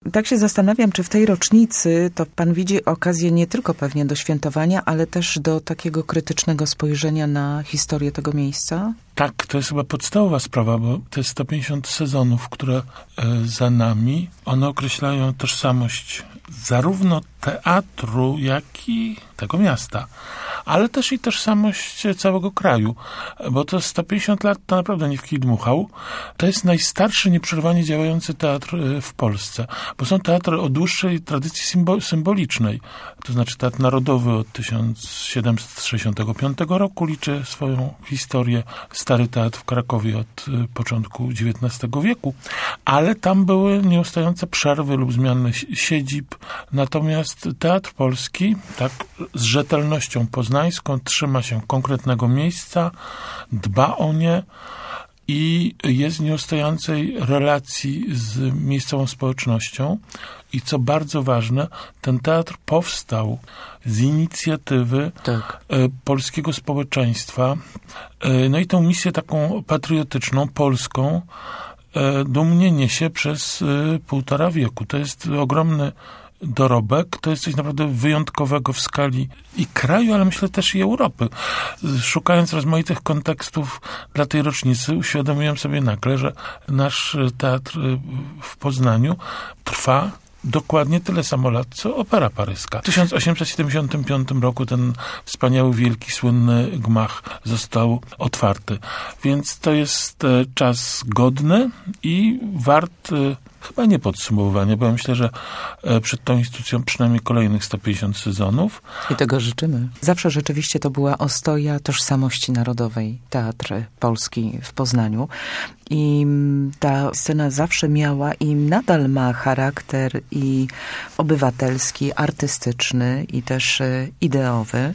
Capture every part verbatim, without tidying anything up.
Tak się zastanawiam, czy w tej rocznicy to pan widzi okazję nie tylko pewnie do świętowania, ale też do takiego krytycznego spojrzenia na historię tego miejsca? Tak, to jest chyba podstawowa sprawa, bo te sto pięćdziesiąt sezonów, które e, za nami, one określają tożsamość zarówno teatru, jak i tego miasta, ale też i tożsamość całego kraju, bo to sto pięćdziesiąt lat to naprawdę nie w kij dmuchał. To jest najstarszy nieprzerwanie działający teatr w Polsce, bo są teatry o dłuższej tradycji symbol- symbolicznej. To znaczy Teatr Narodowy od tysiąc siedemset sześćdziesiątego piątego roku liczy swoją historię. Stary Teatr w Krakowie od początku dziewiętnastego wieku, ale tam były nieustające przerwy lub zmiany siedzib. Natomiast Teatr Polski, tak z rzetelnością poznańską, trzyma się konkretnego miejsca, dba o nie i jest w nieustającej relacji z miejscową społecznością. I co bardzo ważne, ten teatr powstał z inicjatywy tak. polskiego społeczeństwa. No i tę misję taką patriotyczną, polską, dumnie niesie przez półtora wieku. To jest ogromny dorobek, to jest coś naprawdę wyjątkowego w skali i kraju, ale myślę też i Europy. Szukając rozmaitych kontekstów dla tej rocznicy, uświadomiłem sobie nagle, że nasz teatr w Poznaniu trwa dokładnie tyle samo lat, co opera paryska. W tysiąc osiemset siedemdziesiątym piątym roku ten wspaniały, wielki, słynny gmach został otwarty. Więc to jest czas godny i wart chyba nie podsumowywania, bo ja myślę, że przed tą instytucją przynajmniej kolejnych sto pięćdziesiąt sezonów. I tego życzymy. Zawsze rzeczywiście to była ostoja tożsamości narodowej Teatr Polski w Poznaniu. I ta scena zawsze miała i nadal ma charakter i obywatelski, artystyczny i też ideowy.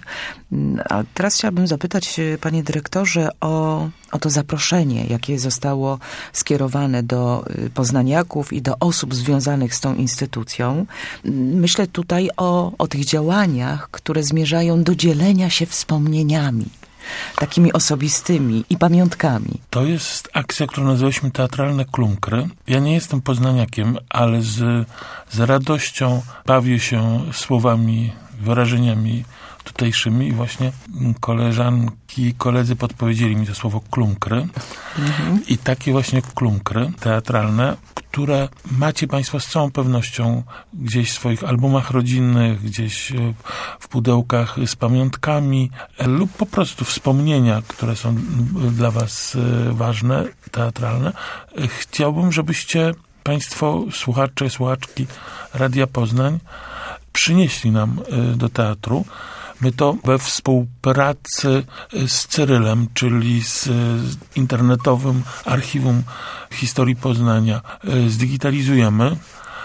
A teraz chciałabym zapytać, panie dyrektorze, o, o to zaproszenie, jakie zostało skierowane do poznaniaków i do osób związanych z tą instytucją. Myślę tutaj o, o tych działaniach, które zmierzają do dzielenia się wspomnieniami. Takimi osobistymi i pamiątkami. To jest akcja, którą nazywaliśmy Teatralne Klunkry. Ja nie jestem poznaniakiem, ale z, z radością bawię się słowami, wyrażeniami tutejszymi i właśnie koleżanki i koledzy podpowiedzieli mi to słowo klunkry. Mhm. I takie właśnie klunkry teatralne, które macie państwo z całą pewnością gdzieś w swoich albumach rodzinnych, gdzieś w pudełkach z pamiątkami lub po prostu wspomnienia, które są dla was ważne, teatralne. Chciałbym, żebyście państwo, słuchacze, słuchaczki Radia Poznań przynieśli nam do teatru. My to we współpracy z Cyrylem, czyli z internetowym archiwum historii Poznania, zdigitalizujemy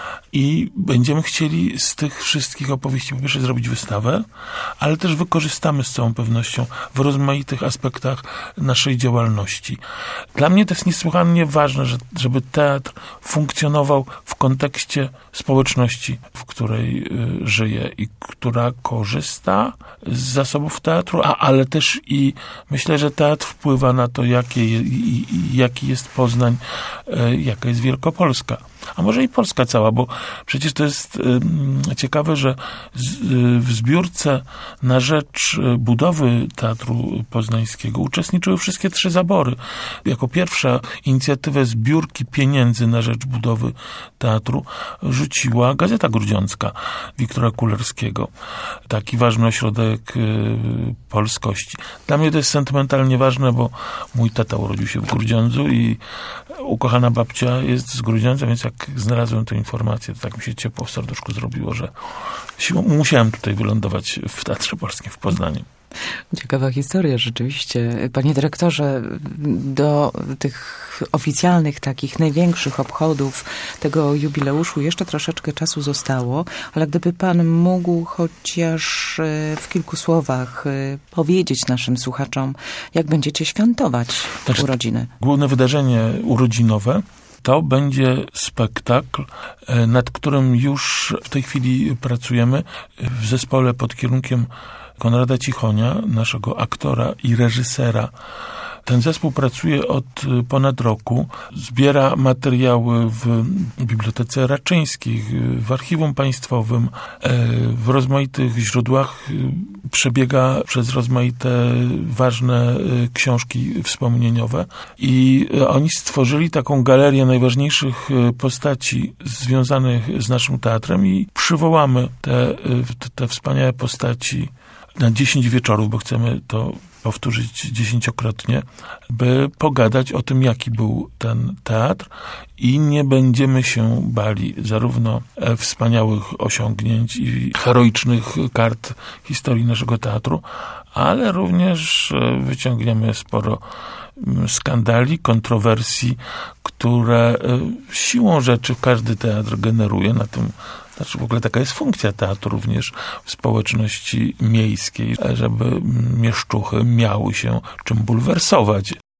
i będziemy chcieli z tych wszystkich opowieści po pierwsze zrobić wystawę, ale też wykorzystamy z całą pewnością w rozmaitych aspektach naszej działalności. Dla mnie to jest niesłychanie ważne, że, żeby teatr funkcjonował w kontekście społeczności, w której y, żyje i która korzysta z zasobów teatru, a, ale też i myślę, że teatr wpływa na to, jakie, i, i, jaki jest Poznań, y, jaka jest Wielkopolska. A może i Polska cała, bo przecież to jest y, ciekawe, że z, y, w zbiórce na rzecz budowy Teatru Poznańskiego uczestniczyły wszystkie trzy zabory. Jako pierwsza inicjatywę zbiórki pieniędzy na rzecz budowy teatru rzuciła Gazeta Grudziącka Wiktora Kulerskiego. Taki ważny ośrodek y, polskości. Dla mnie to jest sentymentalnie ważne, bo mój tata urodził się w Grudziądzu i ukochana babcia jest z Grudziądza, więc jak znalazłem tę informację, to tak mi się ciepło w serduszku zrobiło, że musiałem tutaj wylądować w Teatrze Polskim w Poznaniu. Ciekawa historia, rzeczywiście. Panie dyrektorze, do tych oficjalnych, takich największych obchodów tego jubileuszu jeszcze troszeczkę czasu zostało, ale gdyby pan mógł chociaż w kilku słowach powiedzieć naszym słuchaczom, jak będziecie świętować znaczy, urodziny. Główne wydarzenie urodzinowe to będzie spektakl, nad którym już w tej chwili pracujemy w zespole pod kierunkiem Konrada Cichonia, naszego aktora i reżysera, Ten zespół pracuje od ponad roku, zbiera materiały w Bibliotece Raczyńskiej, w Archiwum Państwowym, w rozmaitych źródłach, przebiega przez rozmaite ważne książki wspomnieniowe i oni stworzyli taką galerię najważniejszych postaci związanych z naszym teatrem i przywołamy te, te wspaniałe postaci na dziesięć wieczorów, bo chcemy to powtórzyć dziesięciokrotnie, by pogadać o tym, jaki był ten teatr i nie będziemy się bali zarówno wspaniałych osiągnięć i heroicznych kart historii naszego teatru, ale również wyciągniemy sporo skandali, kontrowersji, które siłą rzeczy każdy teatr generuje. Na tym, znaczy w ogóle taka jest funkcja teatru również w społeczności miejskiej, żeby mieszczuchy miały się czym bulwersować.